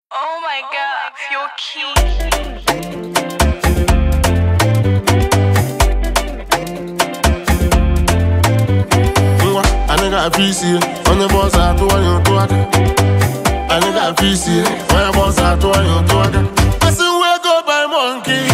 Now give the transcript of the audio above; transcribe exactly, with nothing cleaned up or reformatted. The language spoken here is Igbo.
Oh my god, you're cute. I nigga a P C, on the boss I do one you talk. I nigga a P C, on the boss I do one you talk. I say we go by monkey,